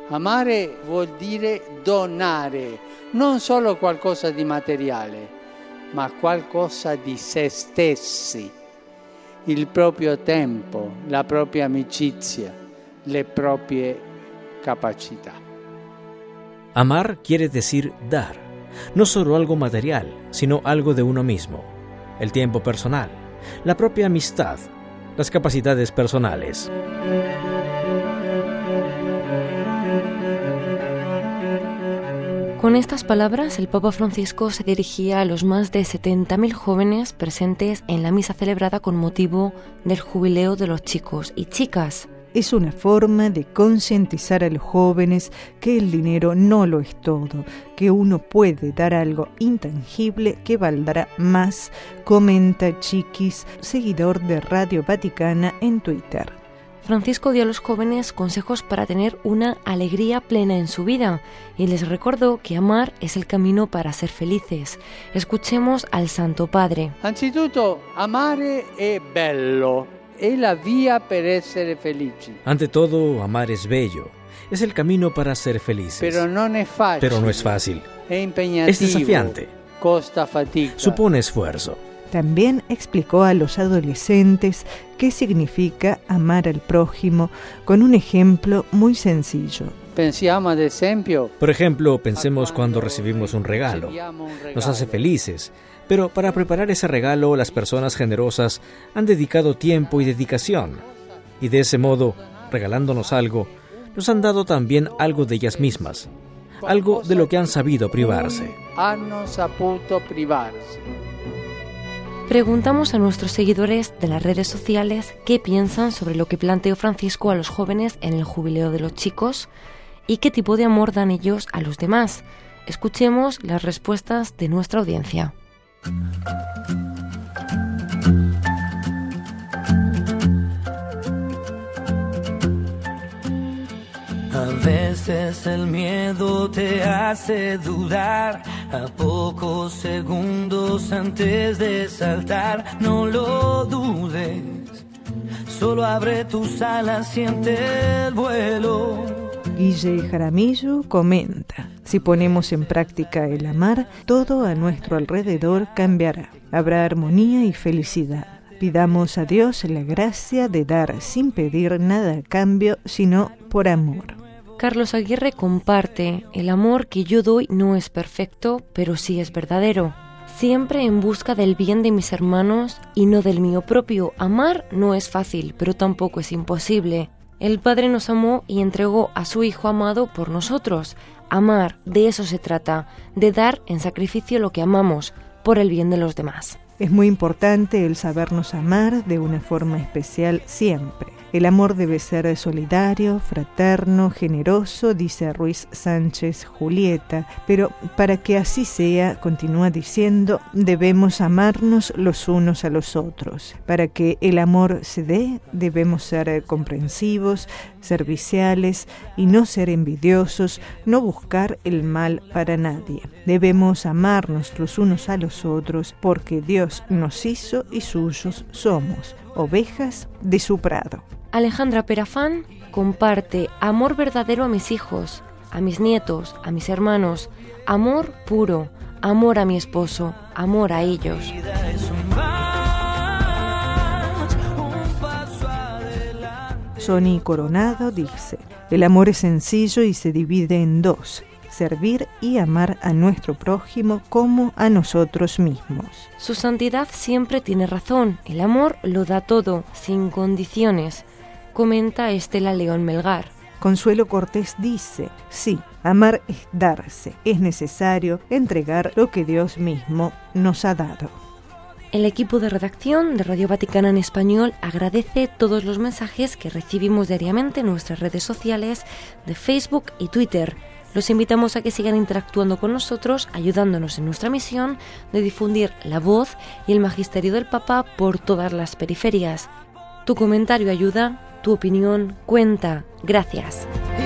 Amare vuol dire donare, non solo qualcosa di materiale, ma qualcosa di se stessi, il proprio tempo, la propria amicizia, le proprie capacità. Amar quiere decir dar, no solo algo material, sino algo de uno mismo, el tiempo personal, la propia amistad, las capacidades personales. Con estas palabras, el Papa Francisco se dirigía a los más de 70.000 jóvenes presentes en la misa celebrada con motivo del jubileo de los chicos y chicas. Es una forma de concientizar a los jóvenes que el dinero no lo es todo, que uno puede dar algo intangible que valdrá más, comenta Chiquis, seguidor de Radio Vaticana en Twitter. Francisco dio a los jóvenes consejos para tener una alegría plena en su vida y les recordó que amar es el camino para ser felices. Escuchemos al Santo Padre. Anzitutto, amare è bello, è la via per essere felici. Ante todo, amar es bello, es el camino para ser felices. Pero no es fácil. È impegnativo. Es desafiante. Costa fatica. Supone esfuerzo. También explicó a los adolescentes qué significa amar al prójimo con un ejemplo muy sencillo. Por ejemplo, pensemos cuando recibimos un regalo. Nos hace felices, pero para preparar ese regalo las personas generosas han dedicado tiempo y dedicación. Y de ese modo, regalándonos algo, nos han dado también algo de ellas mismas, algo de lo que han sabido privarse. Preguntamos a nuestros seguidores de las redes sociales qué piensan sobre lo que planteó Francisco a los jóvenes en el jubileo de los chicos y qué tipo de amor dan ellos a los demás. Escuchemos las respuestas de nuestra audiencia. A veces el miedo te hace dudar, a pocos segundos antes de saltar. No lo dudes, solo abre tus alas, siente el vuelo. Guille Jaramillo comenta: si ponemos en práctica el amar, todo a nuestro alrededor cambiará. Habrá armonía y felicidad. Pidamos a Dios la gracia de dar sin pedir nada a cambio, sino por amor. Carlos Aguirre comparte: el amor que yo doy no es perfecto, pero sí es verdadero. Siempre en busca del bien de mis hermanos y no del mío propio. Amar no es fácil, pero tampoco es imposible. El Padre nos amó y entregó a su Hijo amado por nosotros. Amar, de eso se trata, de dar en sacrificio lo que amamos, por el bien de los demás. Es muy importante el sabernos amar de una forma especial siempre. El amor debe ser solidario, fraterno, generoso, dice Ruiz Sánchez Julieta, pero para que así sea, continúa diciendo, debemos amarnos los unos a los otros. Para que el amor se dé, debemos ser comprensivos, serviciales y no ser envidiosos, no buscar el mal para nadie. Debemos amarnos los unos a los otros porque Dios nos hizo y suyos somos, ovejas de su prado. Alejandra Perafán comparte: amor verdadero a mis hijos, a mis nietos, a mis hermanos, amor puro, amor a mi esposo, amor a ellos. Sony Coronado dice: el amor es sencillo y se divide en dos: servir y amar a nuestro prójimo como a nosotros mismos. Su santidad siempre tiene razón, el amor lo da todo, sin condiciones, comenta Estela León Melgar. Consuelo Cortés dice: sí, amar es darse, es necesario entregar lo que Dios mismo nos ha dado. El equipo de redacción de Radio Vaticana en Español agradece todos los mensajes que recibimos diariamente en nuestras redes sociales de Facebook y Twitter. Los invitamos a que sigan interactuando con nosotros, ayudándonos en nuestra misión de difundir la voz y el magisterio del Papa por todas las periferias. Tu comentario ayuda, tu opinión cuenta. Gracias.